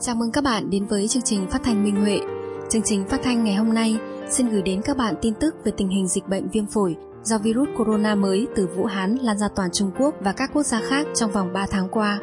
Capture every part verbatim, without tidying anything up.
Chào mừng các bạn đến với chương trình phát thanh Minh Huệ. Chương trình phát thanh ngày hôm nay xin gửi đến các bạn tin tức về tình hình dịch bệnh viêm phổi do virus corona mới từ Vũ Hán lan ra toàn Trung Quốc và các quốc gia khác trong vòng ba tháng qua.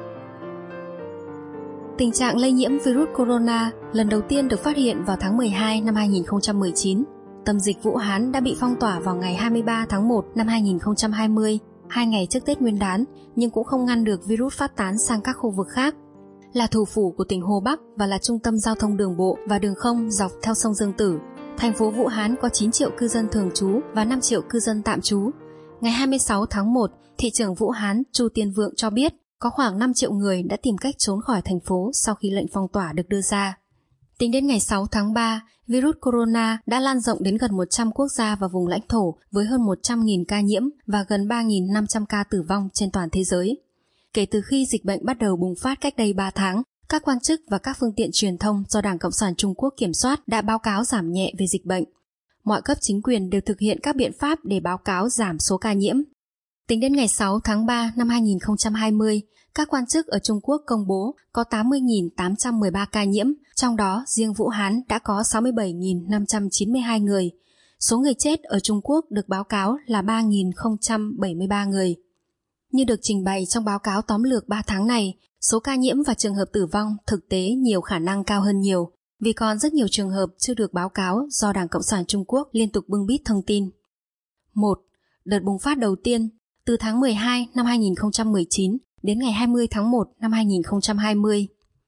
Tình trạng lây nhiễm virus corona lần đầu tiên được phát hiện vào tháng mười hai năm hai nghìn không trăm mười chín. Tâm dịch Vũ Hán đã bị phong tỏa vào ngày hai mươi ba tháng một năm hai nghìn không trăm hai mươi, hai ngày trước Tết Nguyên đán, nhưng cũng không ngăn được virus phát tán sang các khu vực khác. Là thủ phủ của tỉnh Hồ Bắc và là trung tâm giao thông đường bộ và đường không dọc theo sông Dương Tử, thành phố Vũ Hán có chín triệu cư dân thường trú và năm triệu cư dân tạm trú. Ngày hai mươi sáu tháng một, thị trưởng Vũ Hán Chu Tiên Vượng cho biết có khoảng năm triệu người đã tìm cách trốn khỏi thành phố sau khi lệnh phong tỏa được đưa ra. Tính đến ngày sáu tháng ba, virus corona đã lan rộng đến gần một trăm quốc gia và vùng lãnh thổ với hơn một trăm nghìn ca nhiễm và gần ba nghìn năm trăm ca tử vong trên toàn thế giới. Kể từ khi dịch bệnh bắt đầu bùng phát cách đây ba tháng, các quan chức và các phương tiện truyền thông do Đảng Cộng sản Trung Quốc kiểm soát đã báo cáo giảm nhẹ về dịch bệnh. Mọi cấp chính quyền đều thực hiện các biện pháp để báo cáo giảm số ca nhiễm. Tính đến ngày sáu tháng ba năm hai nghìn không trăm hai mươi, các quan chức ở Trung Quốc công bố có tám mươi nghìn tám trăm mười ba ca nhiễm, trong đó riêng Vũ Hán đã có sáu mươi bảy nghìn năm trăm chín mươi hai người. Số người chết ở Trung Quốc được báo cáo là ba nghìn không trăm bảy mươi ba người. Như được trình bày trong báo cáo tóm lược ba tháng này, số ca nhiễm và trường hợp tử vong thực tế nhiều khả năng cao hơn nhiều, vì còn rất nhiều trường hợp chưa được báo cáo do Đảng Cộng sản Trung Quốc liên tục bưng bít thông tin. một. Đợt bùng phát đầu tiên, từ tháng mười hai năm hai nghìn không trăm mười chín đến ngày hai mươi tháng một năm hai nghìn không trăm hai mươi.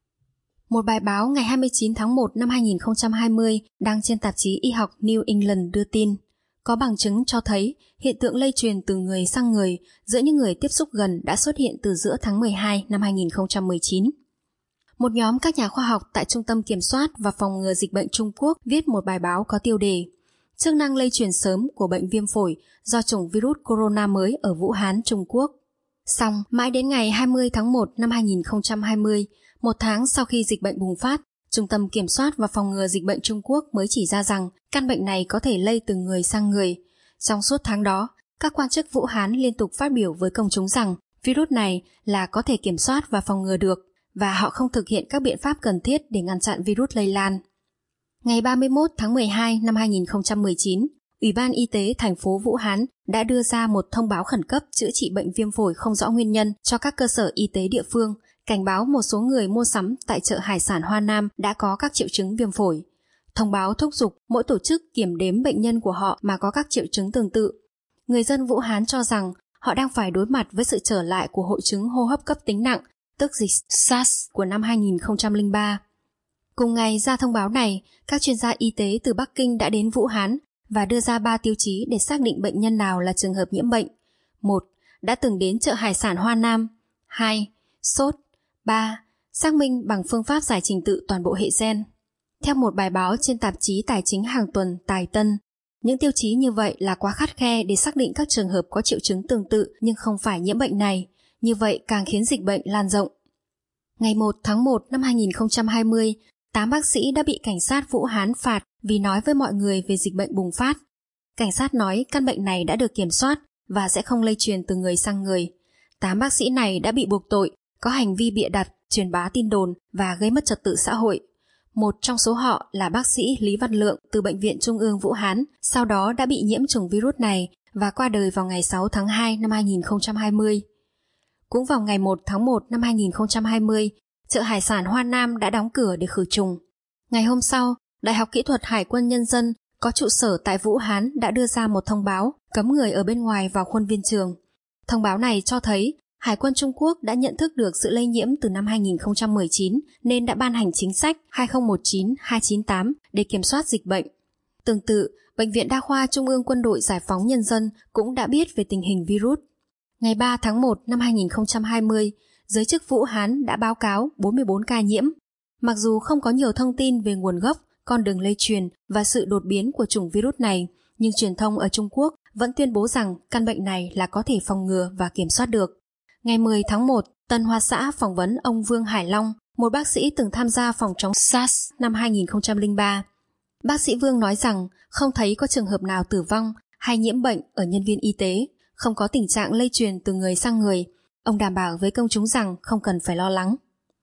Một bài báo ngày hai mươi chín tháng một năm hai nghìn không trăm hai mươi đăng trên tạp chí y học New England đưa tin, có bằng chứng cho thấy hiện tượng lây truyền từ người sang người giữa những người tiếp xúc gần đã xuất hiện từ giữa tháng mười hai năm hai nghìn không trăm mười chín. Một nhóm các nhà khoa học tại Trung tâm Kiểm soát và Phòng ngừa Dịch bệnh Trung Quốc viết một bài báo có tiêu đề Chức năng lây truyền sớm của bệnh viêm phổi do chủng virus corona mới ở Vũ Hán, Trung Quốc. Song, mãi đến ngày hai mươi tháng một năm hai nghìn không trăm hai mươi, một tháng sau khi dịch bệnh bùng phát, Trung tâm Kiểm soát và Phòng ngừa Dịch bệnh Trung Quốc mới chỉ ra rằng căn bệnh này có thể lây từ người sang người. Trong suốt tháng đó, các quan chức Vũ Hán liên tục phát biểu với công chúng rằng virus này là có thể kiểm soát và phòng ngừa được, và họ không thực hiện các biện pháp cần thiết để ngăn chặn virus lây lan. Ngày ba mươi mốt tháng mười hai năm hai nghìn không trăm mười chín, Ủy ban Y tế thành phố Vũ Hán đã đưa ra một thông báo khẩn cấp chữa trị bệnh viêm phổi không rõ nguyên nhân cho các cơ sở y tế địa phương, cảnh báo một số người mua sắm tại chợ hải sản Hoa Nam đã có các triệu chứng viêm phổi. Thông báo thúc giục mỗi tổ chức kiểm đếm bệnh nhân của họ mà có các triệu chứng tương tự. Người dân Vũ Hán cho rằng họ đang phải đối mặt với sự trở lại của hội chứng hô hấp cấp tính nặng, tức dịch SARS của năm hai nghìn không trăm lẻ ba. Cùng ngày ra thông báo này, các chuyên gia y tế từ Bắc Kinh đã đến Vũ Hán và đưa ra ba tiêu chí để xác định bệnh nhân nào là trường hợp nhiễm bệnh. một. Đã từng đến chợ hải sản Hoa Nam. hai. Sốt. ba. Xác minh bằng phương pháp giải trình tự toàn bộ hệ gen. Theo một bài báo trên tạp chí tài chính hàng tuần Tài Tân, những tiêu chí như vậy là quá khắt khe để xác định các trường hợp có triệu chứng tương tự nhưng không phải nhiễm bệnh này, như vậy càng khiến dịch bệnh lan rộng. Ngày một tháng một năm hai nghìn không trăm hai mươi, tám bác sĩ đã bị cảnh sát Vũ Hán phạt vì nói với mọi người về dịch bệnh bùng phát. Cảnh sát nói căn bệnh này đã được kiểm soát và sẽ không lây truyền từ người sang người. tám bác sĩ này đã bị buộc tội, có hành vi bịa đặt, truyền bá tin đồn và gây mất trật tự xã hội. Một trong số họ là bác sĩ Lý Văn Lượng từ Bệnh viện Trung ương Vũ Hán, sau đó đã bị nhiễm chủng virus này và qua đời vào ngày sáu tháng hai năm hai nghìn không trăm hai mươi. Cũng vào ngày một tháng một năm hai nghìn không trăm hai mươi, chợ hải sản Hoa Nam đã đóng cửa để khử trùng. Ngày hôm sau, Đại học Kỹ thuật Hải quân Nhân dân có trụ sở tại Vũ Hán đã đưa ra một thông báo cấm người ở bên ngoài vào khuôn viên trường. Thông báo này cho thấy Hải quân Trung Quốc đã nhận thức được sự lây nhiễm từ năm hai nghìn không trăm mười chín nên đã ban hành chính sách hai không một chín hai chín tám để kiểm soát dịch bệnh. Tương tự, Bệnh viện Đa khoa Trung ương Quân đội Giải phóng Nhân dân cũng đã biết về tình hình virus. Ngày ba tháng một năm hai nghìn không trăm hai mươi, giới chức Vũ Hán đã báo cáo bốn mươi bốn ca nhiễm. Mặc dù không có nhiều thông tin về nguồn gốc, con đường lây truyền và sự đột biến của chủng virus này, nhưng truyền thông ở Trung Quốc vẫn tuyên bố rằng căn bệnh này là có thể phòng ngừa và kiểm soát được. Ngày mười tháng một, Tân Hoa Xã phỏng vấn ông Vương Hải Long, một bác sĩ từng tham gia phòng chống SARS năm hai nghìn không trăm lẻ ba. Bác sĩ Vương nói rằng không thấy có trường hợp nào tử vong hay nhiễm bệnh ở nhân viên y tế, không có tình trạng lây truyền từ người sang người. Ông đảm bảo với công chúng rằng không cần phải lo lắng.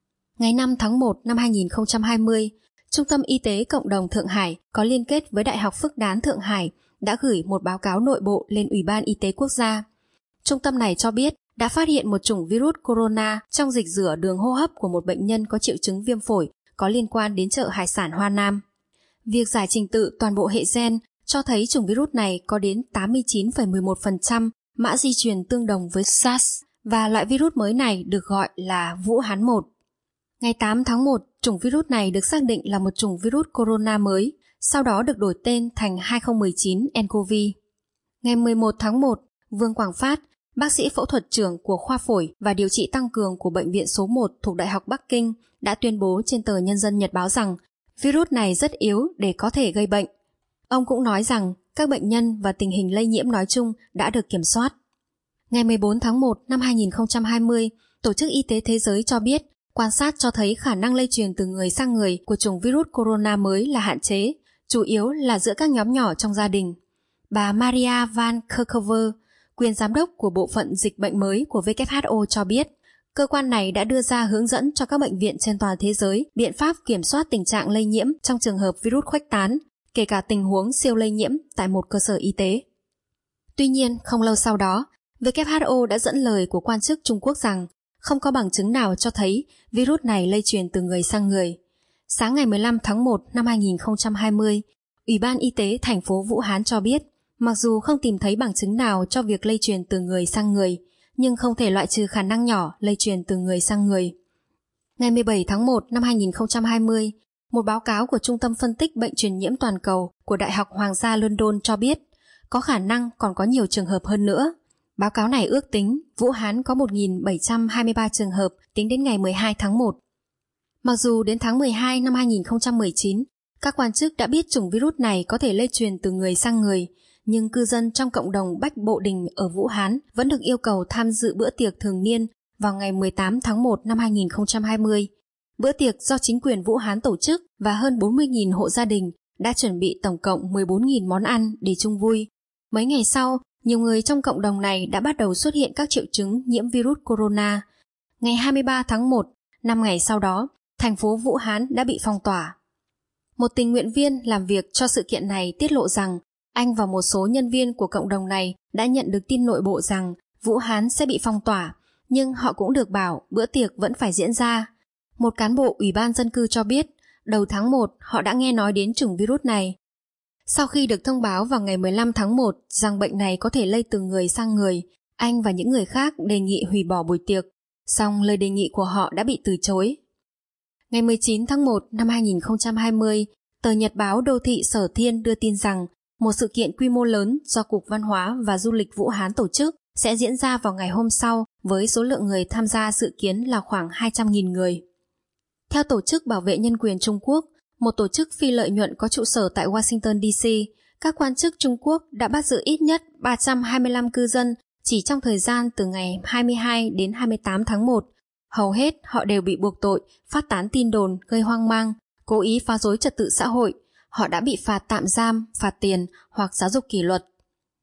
Ngày năm tháng một năm hai nghìn không trăm hai mươi, Trung tâm Y tế Cộng đồng Thượng Hải có liên kết với Đại học Phước Đán Thượng Hải đã gửi một báo cáo nội bộ lên Ủy ban Y tế Quốc gia. Trung tâm này cho biết đã phát hiện một chủng virus corona trong dịch rửa đường hô hấp của một bệnh nhân có triệu chứng viêm phổi có liên quan đến chợ hải sản Hoa Nam. Việc giải trình tự toàn bộ hệ gen cho thấy chủng virus này có đến tám mươi chín phẩy mười một phần trăm mã di truyền tương đồng với SARS và loại virus mới này được gọi là Vũ Hán một. Ngày tám tháng một, chủng virus này được xác định là một chủng virus corona mới, sau đó được đổi tên thành hai không một chín en cô vê. Ngày mười một tháng một, Vương Quảng Phát, bác sĩ phẫu thuật trưởng của khoa phổi và điều trị tăng cường của Bệnh viện số một thuộc Đại học Bắc Kinh đã tuyên bố trên tờ Nhân dân Nhật báo rằng virus này rất yếu để có thể gây bệnh. Ông cũng nói rằng các bệnh nhân và tình hình lây nhiễm nói chung đã được kiểm soát. Ngày mười bốn tháng một năm hai nghìn không trăm hai mươi, Tổ chức Y tế Thế giới cho biết quan sát cho thấy khả năng lây truyền từ người sang người của chủng virus corona mới là hạn chế, chủ yếu là giữa các nhóm nhỏ trong gia đình. Bà Maria Van Kerkhove, quyền giám đốc của Bộ phận Dịch bệnh mới của W H O cho biết, cơ quan này đã đưa ra hướng dẫn cho các bệnh viện trên toàn thế giới biện pháp kiểm soát tình trạng lây nhiễm trong trường hợp virus khuếch tán, kể cả tình huống siêu lây nhiễm tại một cơ sở y tế. Tuy nhiên, không lâu sau đó, W H O đã dẫn lời của quan chức Trung Quốc rằng không có bằng chứng nào cho thấy virus này lây truyền từ người sang người. Sáng ngày mười lăm tháng một năm hai nghìn không trăm hai mươi, Ủy ban Y tế thành phố Vũ Hán cho biết, mặc dù không tìm thấy bằng chứng nào cho việc lây truyền từ người sang người, nhưng không thể loại trừ khả năng nhỏ lây truyền từ người sang người. Ngày mười bảy tháng một năm hai nghìn không trăm hai mươi, một báo cáo của Trung tâm Phân tích Bệnh truyền nhiễm toàn cầu của Đại học Hoàng gia London cho biết, có khả năng còn có nhiều trường hợp hơn nữa. Báo cáo này ước tính Vũ Hán có một nghìn bảy trăm hai mươi ba trường hợp tính đến ngày mười hai tháng một. Mặc dù đến tháng mười hai năm hai nghìn không trăm mười chín, các quan chức đã biết chủng virus này có thể lây truyền từ người sang người, nhưng cư dân trong cộng đồng Bách Bộ Đình ở Vũ Hán vẫn được yêu cầu tham dự bữa tiệc thường niên vào ngày mười tám tháng một năm hai nghìn không trăm hai mươi. Bữa tiệc do chính quyền Vũ Hán tổ chức và hơn bốn mươi nghìn hộ gia đình đã chuẩn bị tổng cộng mười bốn nghìn món ăn để chung vui. Mấy ngày sau, nhiều người trong cộng đồng này đã bắt đầu xuất hiện các triệu chứng nhiễm virus corona. Ngày hai mươi ba tháng một, năm ngày sau đó, thành phố Vũ Hán đã bị phong tỏa. Một tình nguyện viên làm việc cho sự kiện này tiết lộ rằng anh và một số nhân viên của cộng đồng này đã nhận được tin nội bộ rằng Vũ Hán sẽ bị phong tỏa, nhưng họ cũng được bảo bữa tiệc vẫn phải diễn ra. Một cán bộ Ủy ban Dân cư cho biết, đầu tháng một họ đã nghe nói đến chủng virus này. Sau khi được thông báo vào ngày mười lăm tháng một rằng bệnh này có thể lây từ người sang người, anh và những người khác đề nghị hủy bỏ buổi tiệc, song lời đề nghị của họ đã bị từ chối. Ngày mười chín tháng một năm hai nghìn không trăm hai mươi, tờ Nhật báo Đô thị Sở Thiên đưa tin rằng một sự kiện quy mô lớn do Cục Văn hóa và Du lịch Vũ Hán tổ chức sẽ diễn ra vào ngày hôm sau với số lượng người tham gia dự kiến là khoảng hai trăm nghìn người. Theo Tổ chức Bảo vệ Nhân quyền Trung Quốc, một tổ chức phi lợi nhuận có trụ sở tại Washington D C, các quan chức Trung Quốc đã bắt giữ ít nhất ba trăm hai mươi lăm cư dân chỉ trong thời gian từ ngày hai mươi hai đến hai mươi tám tháng một. Hầu hết họ đều bị buộc tội phát tán tin đồn gây hoang mang, cố ý phá rối trật tự xã hội. Họ đã bị phạt tạm giam, phạt tiền hoặc giáo dục kỷ luật.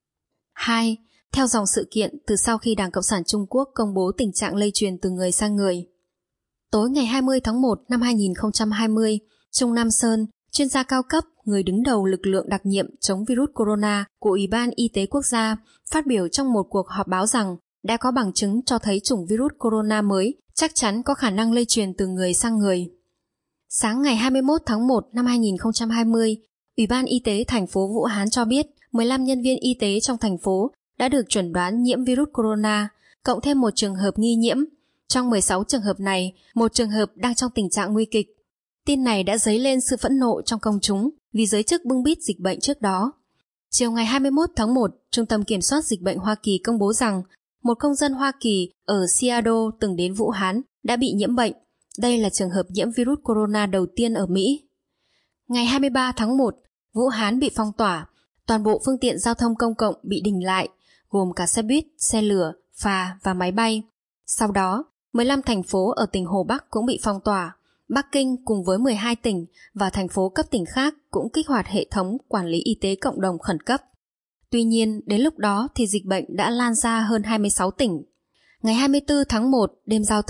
hai. Theo dòng sự kiện từ sau khi Đảng Cộng sản Trung Quốc công bố tình trạng lây truyền từ người sang người. Tối ngày hai mươi tháng một năm hai nghìn không trăm hai mươi, Trung Nam Sơn, chuyên gia cao cấp, người đứng đầu lực lượng đặc nhiệm chống virus corona của Ủy ban Y tế Quốc gia, phát biểu trong một cuộc họp báo rằng đã có bằng chứng cho thấy chủng virus corona mới chắc chắn có khả năng lây truyền từ người sang người. Sáng ngày hai mươi mốt tháng một năm hai nghìn không trăm hai mươi, Ủy ban Y tế thành phố Vũ Hán cho biết mười lăm nhân viên y tế trong thành phố đã được chẩn đoán nhiễm virus corona, cộng thêm một trường hợp nghi nhiễm. Trong mười sáu trường hợp này, một trường hợp đang trong tình trạng nguy kịch. Tin này đã dấy lên sự phẫn nộ trong công chúng vì giới chức bưng bít dịch bệnh trước đó. Chiều ngày hai mươi mốt tháng một, Trung tâm Kiểm soát Dịch bệnh Hoa Kỳ công bố rằng một công dân Hoa Kỳ ở Seattle từng đến Vũ Hán đã bị nhiễm bệnh. Đây là trường hợp nhiễm virus corona đầu tiên ở Mỹ. Ngày hai mươi ba tháng một, Vũ Hán bị phong tỏa, toàn bộ phương tiện giao thông công cộng bị đình lại, gồm cả xe buýt, xe lửa, phà và máy bay. Sau đó, mười lăm thành phố ở tỉnh Hồ Bắc cũng bị phong tỏa. Bắc Kinh cùng với mười hai tỉnh và thành phố cấp tỉnh khác cũng kích hoạt hệ thống quản lý y tế cộng đồng khẩn cấp. Tuy nhiên, đến lúc đó thì dịch bệnh đã lan ra hơn hai mươi sáu tỉnh. Ngày hai mươi tư tháng một, đêm giao thừa,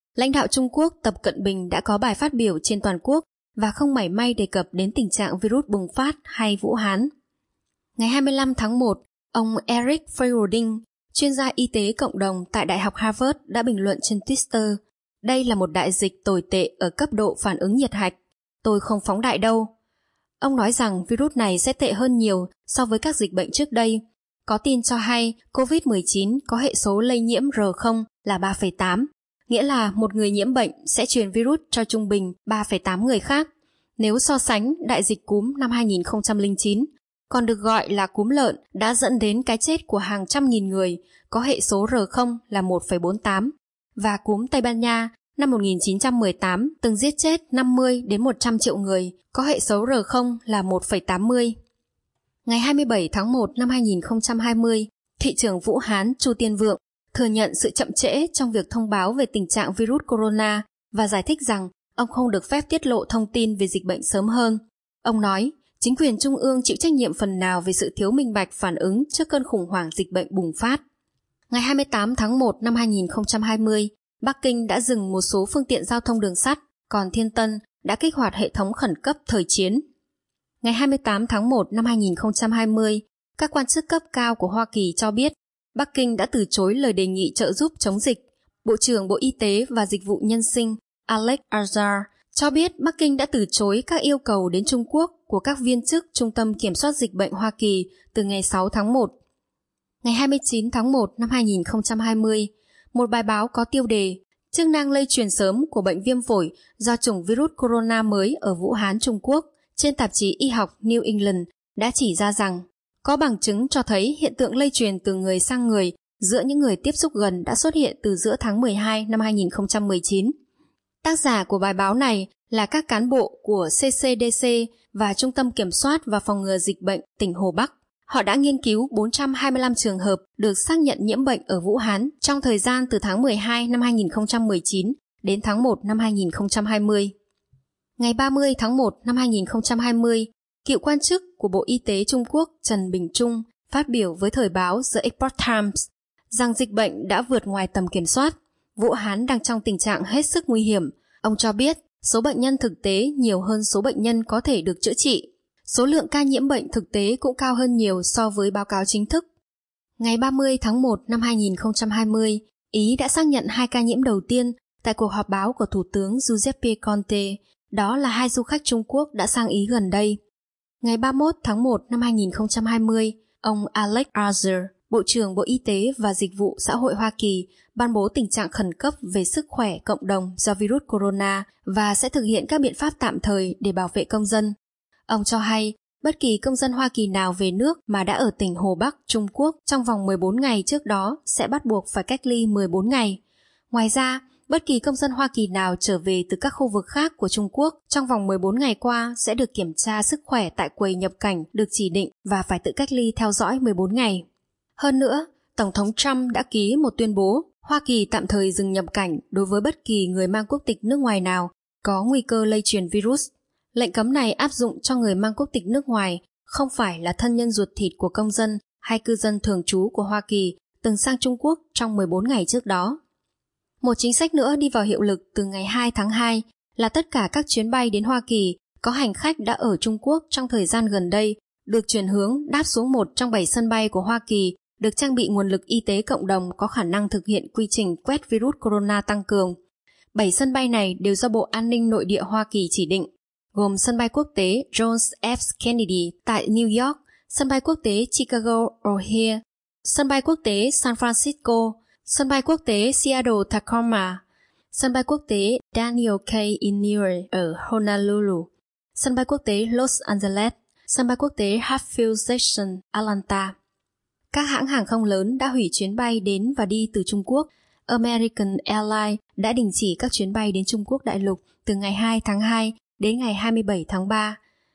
lãnh đạo Trung Quốc Tập Cận Bình đã có bài phát biểu trên toàn quốc và không mảy may đề cập đến tình trạng virus bùng phát hay Vũ Hán. Ngày hai mươi lăm tháng một, ông Eric Feierding, chuyên gia y tế cộng đồng tại Đại học Harvard đã bình luận trên Twitter: "Đây là một đại dịch tồi tệ ở cấp độ phản ứng nhiệt hạch. Tôi không phóng đại đâu." Ông nói rằng virus này sẽ tệ hơn nhiều so với các dịch bệnh trước đây. Có tin cho hay covid mười chín có hệ số lây nhiễm R không là ba phẩy tám, nghĩa là một người nhiễm bệnh sẽ truyền virus cho trung bình ba phẩy tám người khác. Nếu so sánh đại dịch cúm năm hai nghìn không trăm lẻ chín, còn được gọi là cúm lợn, đã dẫn đến cái chết của hàng trăm nghìn người, có hệ số R không là một phẩy bốn mươi tám, và cúm Tây Ban Nha năm một nghìn chín trăm mười tám từng giết chết năm mươi đến một trăm triệu người, có hệ số R không là một phẩy tám mươi. Ngày hai mươi bảy tháng một năm hai nghìn không trăm hai mươi, thị trưởng Vũ Hán Chu Tiên Vượng thừa nhận sự chậm trễ trong việc thông báo về tình trạng virus corona và giải thích rằng ông không được phép tiết lộ thông tin về dịch bệnh sớm hơn. Ông nói, chính quyền trung ương chịu trách nhiệm phần nào về sự thiếu minh bạch phản ứng trước cơn khủng hoảng dịch bệnh bùng phát. Ngày hai mươi tám tháng một năm hai nghìn không trăm hai mươi, Bắc Kinh đã dừng một số phương tiện giao thông đường sắt, còn Thiên Tân đã kích hoạt hệ thống khẩn cấp thời chiến. Ngày hai mươi tám tháng một năm hai nghìn không trăm hai mươi, các quan chức cấp cao của Hoa Kỳ cho biết Bắc Kinh đã từ chối lời đề nghị trợ giúp chống dịch. Bộ trưởng Bộ Y tế và Dịch vụ Nhân sinh Alex Azar cho biết Bắc Kinh đã từ chối các yêu cầu đến Trung Quốc của các viên chức Trung tâm Kiểm soát Dịch bệnh Hoa Kỳ từ ngày sáu tháng một. Ngày hai mươi chín tháng một năm hai nghìn không trăm hai mươi, một bài báo có tiêu đề "Chức năng lây truyền sớm của bệnh viêm phổi do chủng virus corona mới ở Vũ Hán, Trung Quốc" trên tạp chí y học New England đã chỉ ra rằng có bằng chứng cho thấy hiện tượng lây truyền từ người sang người giữa những người tiếp xúc gần đã xuất hiện từ giữa tháng mười hai năm hai nghìn không trăm mười chín. Tác giả của bài báo này là các cán bộ của C C D C và Trung tâm Kiểm soát và Phòng ngừa Dịch bệnh tỉnh Hồ Bắc. Họ đã nghiên cứu bốn trăm hai mươi lăm trường hợp được xác nhận nhiễm bệnh ở Vũ Hán trong thời gian từ tháng mười hai năm hai nghìn không trăm mười chín đến tháng một năm hai nghìn không trăm hai mươi. Ngày ba mươi tháng một năm hai nghìn không trăm hai mươi, cựu quan chức của Bộ Y tế Trung Quốc Trần Bình Trung phát biểu với thời báo The Epoch Times rằng dịch bệnh đã vượt ngoài tầm kiểm soát. Vũ Hán đang trong tình trạng hết sức nguy hiểm. Ông cho biết số bệnh nhân thực tế nhiều hơn số bệnh nhân có thể được chữa trị. Số lượng ca nhiễm bệnh thực tế cũng cao hơn nhiều so với báo cáo chính thức. Ngày ba mươi tháng một năm hai nghìn không trăm hai mươi, Ý đã xác nhận hai ca nhiễm đầu tiên tại cuộc họp báo của Thủ tướng Giuseppe Conte. Đó là hai du khách Trung Quốc đã sang Ý gần đây. Ngày ba mươi mốt tháng một năm hai nghìn không trăm hai mươi, ông Alex Azar, Bộ trưởng Bộ Y tế và Dịch vụ Xã hội Hoa Kỳ, ban bố tình trạng khẩn cấp về sức khỏe cộng đồng do virus corona và sẽ thực hiện các biện pháp tạm thời để bảo vệ công dân. Ông cho hay, bất kỳ công dân Hoa Kỳ nào về nước mà đã ở tỉnh Hồ Bắc, Trung Quốc trong vòng mười bốn ngày trước đó sẽ bắt buộc phải cách ly mười bốn ngày. Ngoài ra, bất kỳ công dân Hoa Kỳ nào trở về từ các khu vực khác của Trung Quốc trong vòng mười bốn ngày qua sẽ được kiểm tra sức khỏe tại quầy nhập cảnh được chỉ định và phải tự cách ly theo dõi mười bốn ngày. Hơn nữa, Tổng thống Trump đã ký một tuyên bố Hoa Kỳ tạm thời dừng nhập cảnh đối với bất kỳ người mang quốc tịch nước ngoài nào có nguy cơ lây truyền virus. Lệnh cấm này áp dụng cho người mang quốc tịch nước ngoài không phải là thân nhân ruột thịt của công dân hay cư dân thường trú của Hoa Kỳ từng sang Trung Quốc trong mười bốn ngày trước đó. Một chính sách nữa đi vào hiệu lực từ ngày hai tháng hai là tất cả các chuyến bay đến Hoa Kỳ có hành khách đã ở Trung Quốc trong thời gian gần đây được chuyển hướng đáp xuống một trong bảy sân bay của Hoa Kỳ được trang bị nguồn lực y tế cộng đồng có khả năng thực hiện quy trình quét virus corona tăng cường. Bảy sân bay này đều do Bộ An ninh Nội địa Hoa Kỳ chỉ định, gồm sân bay quốc tế John F. Kennedy tại New York, sân bay quốc tế Chicago O'Hare, sân bay quốc tế San Francisco, sân bay quốc tế Seattle-Tacoma, sân bay quốc tế Daniel K. Inouye ở Honolulu, sân bay quốc tế Los Angeles, sân bay quốc tế Hartsfield Station, Atlanta. Các hãng hàng không lớn đã hủy chuyến bay đến và đi từ Trung Quốc. American Airlines đã đình chỉ các chuyến bay đến Trung Quốc đại lục từ ngày hai tháng hai đến ngày hai mươi bảy tháng ba.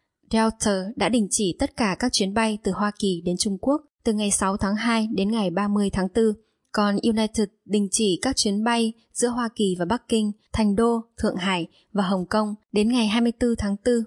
Delta đã đình chỉ tất cả các chuyến bay từ Hoa Kỳ đến Trung Quốc từ ngày sáu tháng hai đến ngày ba mươi tháng tư. Còn United đình chỉ các chuyến bay giữa Hoa Kỳ và Bắc Kinh, Thành Đô, Thượng Hải và Hồng Kông đến ngày hai mươi tư tháng tư.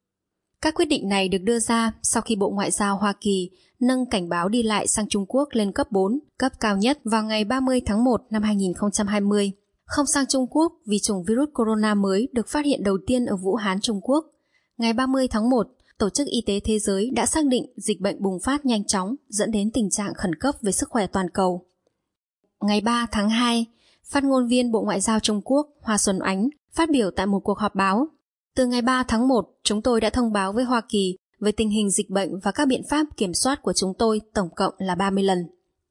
Các quyết định này được đưa ra sau khi Bộ Ngoại giao Hoa Kỳ nâng cảnh báo đi lại sang Trung Quốc lên cấp bốn, cấp cao nhất vào ngày ba mươi tháng một năm hai nghìn không trăm hai mươi. không sang Trung Quốc vì chủng virus corona mới được phát hiện đầu tiên ở Vũ Hán, Trung Quốc. Ngày ba mươi tháng một, Tổ chức Y tế Thế giới đã xác định dịch bệnh bùng phát nhanh chóng dẫn đến tình trạng khẩn cấp về sức khỏe toàn cầu. Ngày ba tháng hai, phát ngôn viên Bộ Ngoại giao Trung Quốc Hoa Xuân Oánh phát biểu tại một cuộc họp báo. Từ ngày ba tháng một, chúng tôi đã thông báo với Hoa Kỳ về tình hình dịch bệnh và các biện pháp kiểm soát của chúng tôi tổng cộng là ba mươi lần.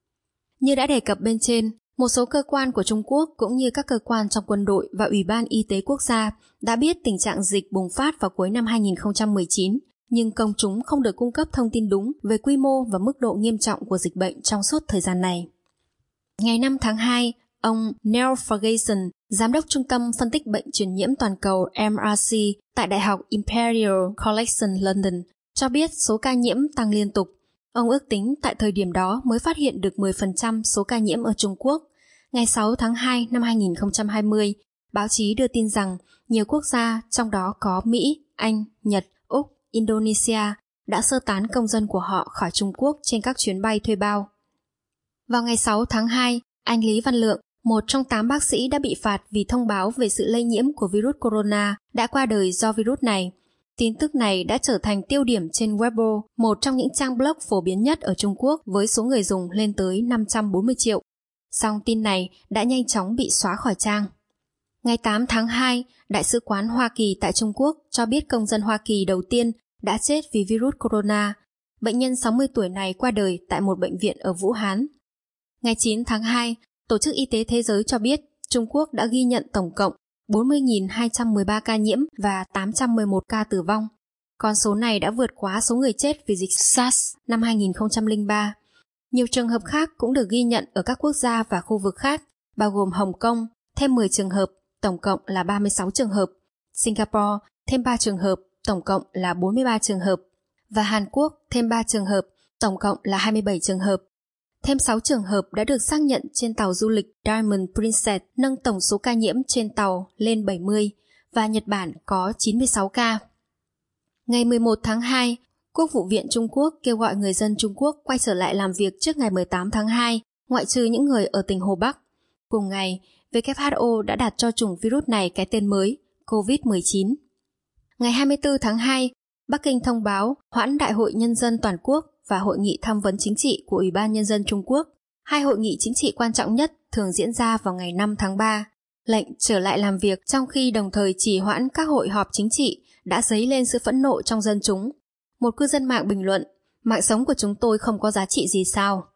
Như đã đề cập bên trên, một số cơ quan của Trung Quốc cũng như các cơ quan trong quân đội và Ủy ban Y tế Quốc gia đã biết tình trạng dịch bùng phát vào cuối năm hai nghìn không trăm mười chín, nhưng công chúng không được cung cấp thông tin đúng về quy mô và mức độ nghiêm trọng của dịch bệnh trong suốt thời gian này. Ngày năm tháng hai, ông Neil Ferguson, Giám đốc Trung tâm Phân tích Bệnh truyền nhiễm toàn cầu M R C tại Đại học Imperial College London, cho biết số ca nhiễm tăng liên tục. Ông ước tính tại thời điểm đó mới phát hiện được mười phần trăm số ca nhiễm ở Trung Quốc. Ngày sáu tháng hai năm hai nghìn không trăm hai mươi, báo chí đưa tin rằng nhiều quốc gia, trong đó có Mỹ, Anh, Nhật, Úc, Indonesia, đã sơ tán công dân của họ khỏi Trung Quốc trên các chuyến bay thuê bao. Vào ngày sáu tháng hai, anh Lý Văn Lượng, một trong tám bác sĩ đã bị phạt vì thông báo về sự lây nhiễm của virus corona, đã qua đời do virus này. Tin tức này đã trở thành tiêu điểm trên Weibo, một trong những trang blog phổ biến nhất ở Trung Quốc với số người dùng lên tới năm trăm bốn mươi triệu. Song tin này đã nhanh chóng bị xóa khỏi trang. Ngày tám tháng hai, Đại sứ quán Hoa Kỳ tại Trung Quốc cho biết công dân Hoa Kỳ đầu tiên đã chết vì virus corona. Bệnh nhân sáu mươi tuổi này qua đời tại một bệnh viện ở Vũ Hán. Ngày chín tháng hai, Tổ chức Y tế Thế giới cho biết Trung Quốc đã ghi nhận tổng cộng bốn mươi nghìn hai trăm mười ba ca nhiễm và tám trăm mười một ca tử vong. Con số này đã vượt quá số người chết vì dịch SARS năm hai nghìn không trăm lẻ ba. Nhiều trường hợp khác cũng được ghi nhận ở các quốc gia và khu vực khác, bao gồm Hồng Kông, thêm mười trường hợp, tổng cộng là ba mươi sáu trường hợp, Singapore, thêm ba trường hợp, tổng cộng là bốn mươi ba trường hợp, và Hàn Quốc, thêm ba trường hợp, tổng cộng là hai mươi bảy trường hợp. Thêm sáu trường hợp đã được xác nhận trên tàu du lịch Diamond Princess, nâng tổng số ca nhiễm trên tàu lên bảy mươi, và Nhật Bản có chín mươi sáu ca. Ngày mười một tháng hai, Quốc vụ viện Trung Quốc kêu gọi người dân Trung Quốc quay trở lại làm việc trước ngày mười tám tháng hai, ngoại trừ những người ở tỉnh Hồ Bắc. Cùng ngày, W H O đã đặt cho chủng virus này cái tên mới, covid mười chín. Ngày hai mươi tư tháng hai, Bắc Kinh thông báo hoãn Đại hội Nhân dân Toàn quốc và Hội nghị tham vấn chính trị của Ủy ban Nhân dân Trung Quốc, hai hội nghị chính trị quan trọng nhất thường diễn ra vào ngày năm tháng ba. Lệnh trở lại làm việc trong khi đồng thời trì hoãn các hội họp chính trị đã dấy lên sự phẫn nộ trong dân chúng. Một cư dân mạng bình luận, mạng sống của chúng tôi không có giá trị gì sao?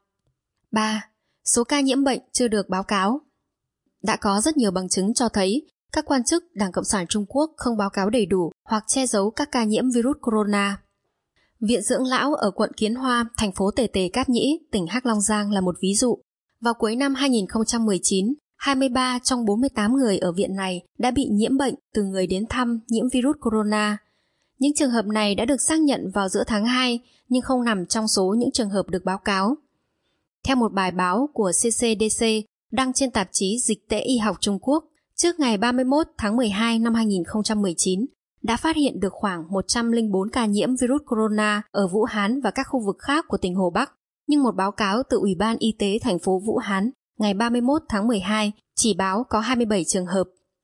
ba. Số ca nhiễm bệnh chưa được báo cáo. Đã có rất nhiều bằng chứng cho thấy các quan chức Đảng Cộng sản Trung Quốc không báo cáo đầy đủ hoặc che giấu các ca nhiễm virus corona. Viện Dưỡng Lão ở quận Kiến Hoa, thành phố Tề Tề Cát Nhĩ, tỉnh Hắc Long Giang là một ví dụ. Vào cuối năm hai nghìn không trăm mười chín, hai mươi ba trong bốn mươi tám người ở viện này đã bị nhiễm bệnh từ người đến thăm nhiễm virus corona. Những trường hợp này đã được xác nhận vào giữa tháng hai nhưng không nằm trong số những trường hợp được báo cáo. Theo một bài báo của C C D C đăng trên tạp chí Dịch tễ Y học Trung Quốc, trước ngày ba mươi mốt tháng mười hai năm hai nghìn không trăm mười chín, đã phát hiện được khoảng một trăm lẻ bốn ca nhiễm virus corona ở Vũ Hán và các khu vực khác của tỉnh Hồ Bắc, nhưng một báo cáo từ Ủy ban Y tế thành phố Vũ Hán ngày ba mươi mốt tháng mười hai chỉ báo có hai mươi bảy trường hợp.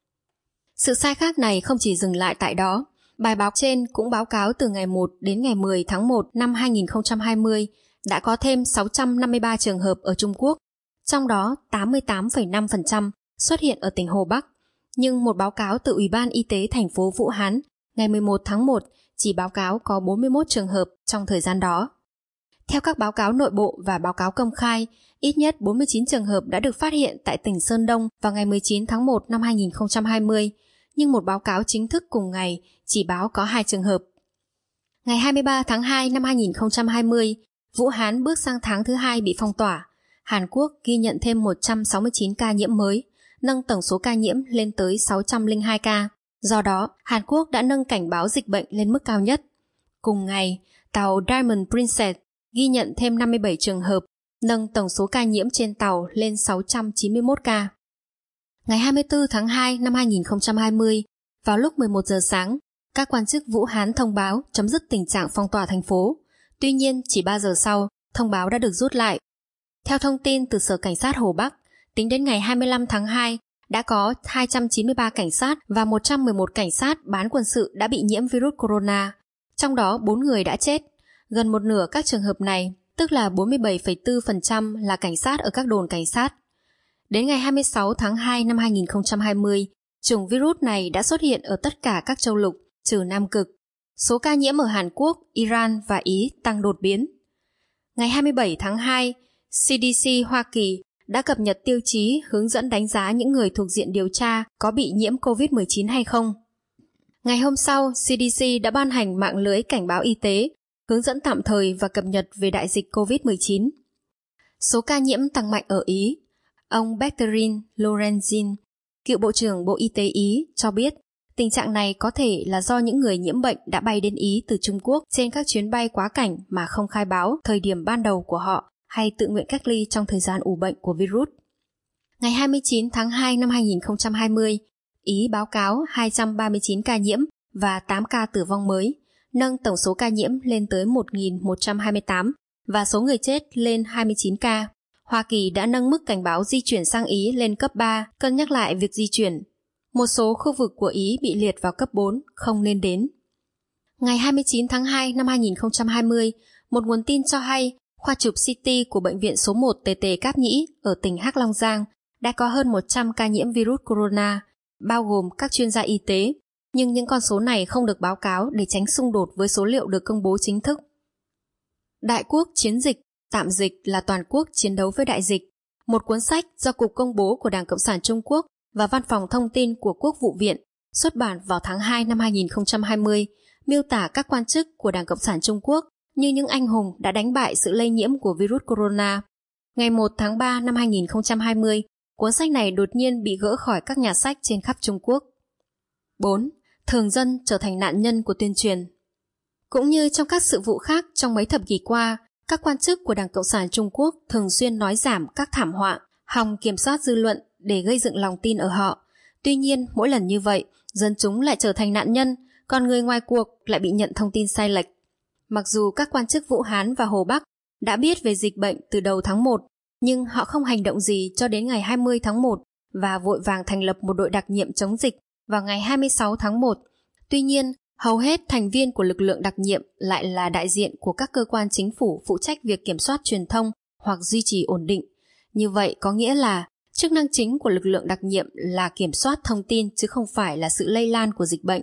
Sự sai khác này không chỉ dừng lại tại đó. Bài báo trên cũng báo cáo từ ngày một đến ngày mười tháng một năm hai nghìn không trăm hai mươi đã có thêm sáu trăm năm mươi ba trường hợp ở Trung Quốc, trong đó tám mươi tám phẩy năm phần trăm xuất hiện ở tỉnh Hồ Bắc. Nhưng một báo cáo từ Ủy ban Y tế thành phố Vũ Hán ngày mười một tháng một chỉ báo cáo có bốn mươi mốt trường hợp trong thời gian đó. Theo các báo cáo nội bộ và báo cáo công khai, ít nhất bốn mươi chín trường hợp đã được phát hiện tại tỉnh Sơn Đông vào ngày mười chín tháng một năm hai nghìn không trăm hai mươi, nhưng một báo cáo chính thức cùng ngày chỉ báo có hai trường hợp. Ngày hai mươi ba tháng hai năm hai nghìn không trăm hai mươi, Vũ Hán bước sang tháng thứ hai bị phong tỏa. Hàn Quốc ghi nhận thêm một trăm sáu mươi chín ca nhiễm mới, nâng tổng số ca nhiễm lên tới sáu trăm lẻ hai ca. Do đó, Hàn Quốc đã nâng cảnh báo dịch bệnh lên mức cao nhất. Cùng ngày, tàu Diamond Princess ghi nhận thêm năm mươi bảy trường hợp, nâng tổng số ca nhiễm trên tàu lên sáu trăm chín mươi mốt ca. Ngày hai mươi tư tháng hai năm hai nghìn không trăm hai mươi, vào lúc mười một giờ sáng, các quan chức Vũ Hán thông báo chấm dứt tình trạng phong tỏa thành phố. Tuy nhiên, chỉ ba giờ sau, thông báo đã được rút lại. Theo thông tin từ Sở Cảnh sát Hồ Bắc, tính đến ngày hai mươi lăm tháng hai, đã có hai trăm chín mươi ba cảnh sát và một trăm mười một cảnh sát bán quân sự đã bị nhiễm virus corona, trong đó bốn người đã chết. Gần một nửa các trường hợp này, tức là bốn mươi bảy phẩy bốn phần trăm là cảnh sát ở các đồn cảnh sát. Đến ngày hai mươi sáu tháng hai năm hai nghìn không trăm hai mươi, chủng virus này đã xuất hiện ở tất cả các châu lục, trừ Nam Cực. Số ca nhiễm ở Hàn Quốc, Iran và Ý tăng đột biến. Ngày hai mươi bảy tháng hai, xê đê xê Hoa Kỳ đã cập nhật tiêu chí hướng dẫn đánh giá những người thuộc diện điều tra có bị nhiễm covid mười chín hay không. Ngày hôm sau, xê đê xê đã ban hành mạng lưới cảnh báo y tế, hướng dẫn tạm thời và cập nhật về đại dịch covid mười chín. Số ca nhiễm tăng mạnh ở Ý. Ông Bertrand Lorenzin, cựu Bộ trưởng Bộ Y tế Ý, cho biết tình trạng này có thể là do những người nhiễm bệnh đã bay đến Ý từ Trung Quốc trên các chuyến bay quá cảnh mà không khai báo thời điểm ban đầu của họ hay tự nguyện cách ly trong thời gian ủ bệnh của virus. Ngày hai mươi chín tháng hai năm hai nghìn không trăm hai mươi, Ý báo cáo hai trăm ba mươi chín ca nhiễm và tám ca tử vong mới, nâng tổng số ca nhiễm lên tới một nghìn một trăm hai mươi tám và số người chết lên hai mươi chín ca. Hoa Kỳ đã nâng mức cảnh báo di chuyển sang Ý lên cấp ba, cân nhắc lại việc di chuyển. Một số khu vực của Ý bị liệt vào cấp bốn, không nên đến. Ngày hai mươi chín tháng hai năm hai nghìn không trăm hai mươi, một nguồn tin cho hay khoa chụp xê tê của Bệnh viện số một Tề Tề Cáp Nhĩ ở tỉnh Hắc Long Giang đã có hơn một trăm ca nhiễm virus corona, bao gồm các chuyên gia y tế, nhưng những con số này không được báo cáo để tránh xung đột với số liệu được công bố chính thức. Đại quốc chiến dịch, tạm dịch là toàn quốc chiến đấu với đại dịch, một cuốn sách do Cục Công bố của Đảng Cộng sản Trung Quốc và Văn phòng Thông tin của Quốc vụ viện xuất bản vào tháng hai năm hai nghìn không trăm hai mươi, miêu tả các quan chức của Đảng Cộng sản Trung Quốc như những anh hùng đã đánh bại sự lây nhiễm của virus corona. Ngày một tháng ba năm hai nghìn không trăm hai mươi, cuốn sách này đột nhiên bị gỡ khỏi các nhà sách trên khắp Trung Quốc. bốn. Thường dân trở thành nạn nhân của tuyên truyền. Cũng như trong các sự vụ khác trong mấy thập kỷ qua, các quan chức của Đảng Cộng sản Trung Quốc thường xuyên nói giảm các thảm họa, hòng kiểm soát dư luận để gây dựng lòng tin ở họ. Tuy nhiên, mỗi lần như vậy, dân chúng lại trở thành nạn nhân, còn người ngoài cuộc lại bị nhận thông tin sai lệch. Mặc dù các quan chức Vũ Hán và Hồ Bắc đã biết về dịch bệnh từ đầu tháng một, nhưng họ không hành động gì cho đến ngày hai mươi tháng một và vội vàng thành lập một đội đặc nhiệm chống dịch vào ngày hai mươi sáu tháng một. Tuy nhiên, hầu hết thành viên của lực lượng đặc nhiệm lại là đại diện của các cơ quan chính phủ phụ trách việc kiểm soát truyền thông hoặc duy trì ổn định. Như vậy có nghĩa là chức năng chính của lực lượng đặc nhiệm là kiểm soát thông tin chứ không phải là sự lây lan của dịch bệnh.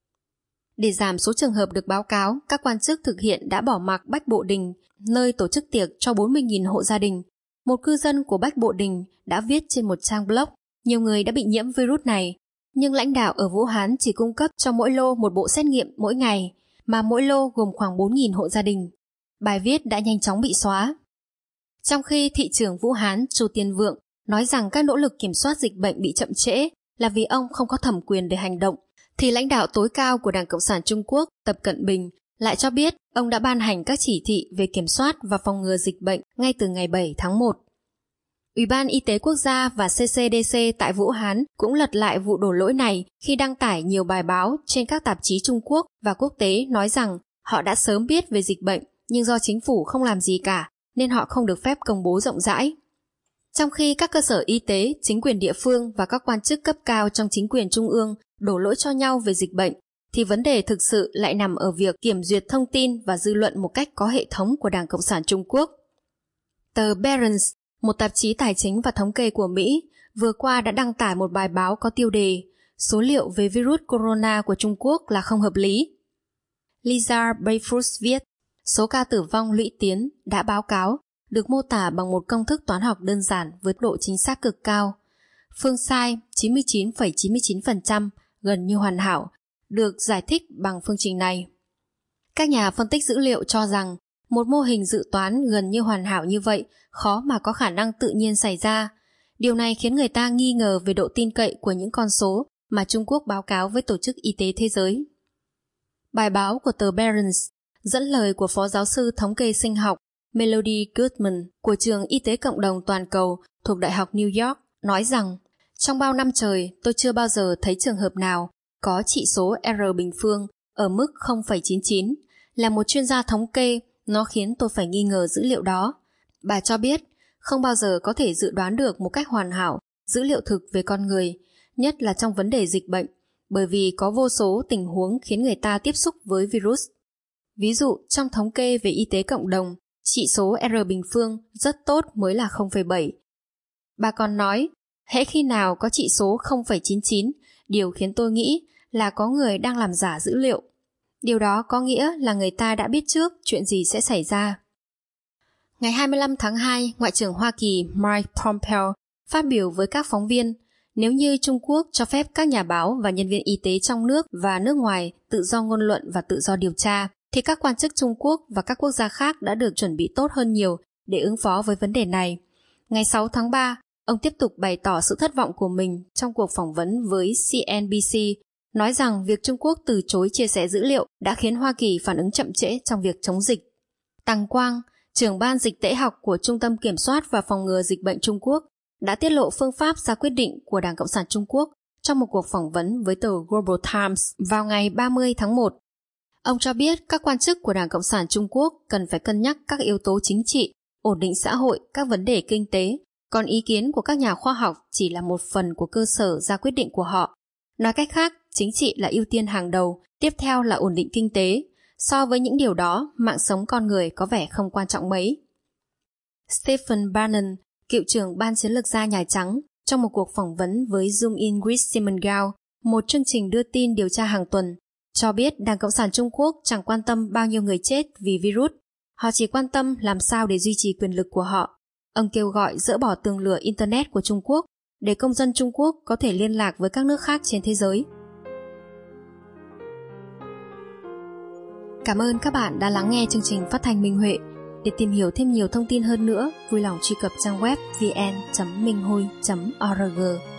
Để giảm số trường hợp được báo cáo, các quan chức thực hiện đã bỏ mặc Bách Bộ Đình, nơi tổ chức tiệc cho bốn mươi nghìn hộ gia đình. Một cư dân của Bách Bộ Đình đã viết trên một trang blog, nhiều người đã bị nhiễm virus này, nhưng lãnh đạo ở Vũ Hán chỉ cung cấp cho mỗi lô một bộ xét nghiệm mỗi ngày, mà mỗi lô gồm khoảng bốn nghìn hộ gia đình. Bài viết đã nhanh chóng bị xóa. Trong khi thị trưởng Vũ Hán Chu Tiên Vượng nói rằng các nỗ lực kiểm soát dịch bệnh bị chậm trễ là vì ông không có thẩm quyền để hành động, thì lãnh đạo tối cao của Đảng Cộng sản Trung Quốc Tập Cận Bình lại cho biết ông đã ban hành các chỉ thị về kiểm soát và phòng ngừa dịch bệnh ngay từ ngày bảy tháng một. Ủy ban Y tế Quốc gia và xê xê đê xê tại Vũ Hán cũng lật lại vụ đổ lỗi này khi đăng tải nhiều bài báo trên các tạp chí Trung Quốc và quốc tế nói rằng họ đã sớm biết về dịch bệnh nhưng do chính phủ không làm gì cả nên họ không được phép công bố rộng rãi. Trong khi các cơ sở y tế, chính quyền địa phương và các quan chức cấp cao trong chính quyền trung ương đổ lỗi cho nhau về dịch bệnh, thì vấn đề thực sự lại nằm ở việc kiểm duyệt thông tin và dư luận một cách có hệ thống của Đảng Cộng sản Trung Quốc. Tờ Barron's, một tạp chí tài chính và thống kê của Mỹ, vừa qua đã đăng tải một bài báo có tiêu đề Số liệu về virus corona của Trung Quốc là không hợp lý. Lisa Bayfus viết, số ca tử vong lũy tiến đã báo cáo được mô tả bằng một công thức toán học đơn giản với độ chính xác cực cao. Phương sai chín mươi chín phẩy chín mươi chín phần trăm gần như hoàn hảo được giải thích bằng phương trình này. Các nhà phân tích dữ liệu cho rằng một mô hình dự toán gần như hoàn hảo như vậy khó mà có khả năng tự nhiên xảy ra. Điều này khiến người ta nghi ngờ về độ tin cậy của những con số mà Trung Quốc báo cáo với Tổ chức Y tế Thế giới. Bài báo của tờ Barron's dẫn lời của Phó Giáo sư Thống kê sinh học Melody Goodman của trường Y tế Cộng đồng Toàn cầu thuộc Đại học New York nói rằng trong bao năm trời tôi chưa bao giờ thấy trường hợp nào có chỉ số R bình phương ở mức không phẩy chín chín. Là một chuyên gia thống kê, nó khiến tôi phải nghi ngờ dữ liệu đó. Bà cho biết không bao giờ có thể dự đoán được một cách hoàn hảo dữ liệu thực về con người, nhất là trong vấn đề dịch bệnh, bởi vì có vô số tình huống khiến người ta tiếp xúc với virus. Ví dụ, trong thống kê về y tế cộng đồng, chỉ số R bình phương rất tốt mới là không phẩy bảy. Bà còn nói, hễ khi nào có chỉ số không phẩy chín chín, điều khiến tôi nghĩ là có người đang làm giả dữ liệu. Điều đó có nghĩa là người ta đã biết trước chuyện gì sẽ xảy ra. Ngày hai mươi lăm tháng hai, Ngoại trưởng Hoa Kỳ Mike Pompeo phát biểu với các phóng viên, nếu như Trung Quốc cho phép các nhà báo và nhân viên y tế trong nước và nước ngoài tự do ngôn luận và tự do điều tra, thì các quan chức Trung Quốc và các quốc gia khác đã được chuẩn bị tốt hơn nhiều để ứng phó với vấn đề này. Ngày sáu tháng ba, ông tiếp tục bày tỏ sự thất vọng của mình trong cuộc phỏng vấn với C N B C, nói rằng việc Trung Quốc từ chối chia sẻ dữ liệu đã khiến Hoa Kỳ phản ứng chậm trễ trong việc chống dịch. Tăng Quang, trưởng ban dịch tễ học của Trung tâm Kiểm soát và Phòng ngừa Dịch bệnh Trung Quốc, đã tiết lộ phương pháp ra quyết định của Đảng Cộng sản Trung Quốc trong một cuộc phỏng vấn với tờ Global Times vào ngày ba mươi tháng một. Ông cho biết các quan chức của Đảng Cộng sản Trung Quốc cần phải cân nhắc các yếu tố chính trị, ổn định xã hội, các vấn đề kinh tế, còn ý kiến của các nhà khoa học chỉ là một phần của cơ sở ra quyết định của họ. Nói cách khác, chính trị là ưu tiên hàng đầu, tiếp theo là ổn định kinh tế. So với những điều đó, mạng sống con người có vẻ không quan trọng mấy. Stephen Bannon, cựu trưởng Ban Chiến lược gia Nhà Trắng, trong một cuộc phỏng vấn với Zoom In with Simon Gao, một chương trình đưa tin điều tra hàng tuần, cho biết Đảng Cộng sản Trung Quốc chẳng quan tâm bao nhiêu người chết vì virus. Họ chỉ quan tâm làm sao để duy trì quyền lực của họ. Ông kêu gọi dỡ bỏ tường lửa Internet của Trung Quốc để công dân Trung Quốc có thể liên lạc với các nước khác trên thế giới. Cảm ơn các bạn đã lắng nghe chương trình phát thanh Minh Huệ. Để tìm hiểu thêm nhiều thông tin hơn nữa, vui lòng truy cập trang web vn chấm minh hui chấm org.